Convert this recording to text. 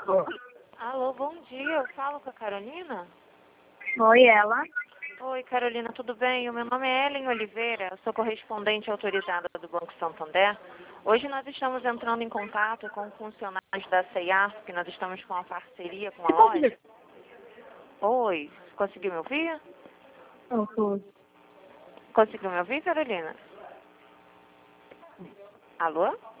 Alô, bom dia. Eu falo com a Carolina? Oi, ela. Oi, Carolina, tudo bem? O meu nome é Ellen Oliveira, eu sou correspondente autorizada do Banco Santander. Hoje nós estamos entrando em contato com funcionários da C&A, porque nós estamos com uma parceria com a loja. Oi, conseguiu me ouvir? Conseguiu me ouvir, Carolina? Alô?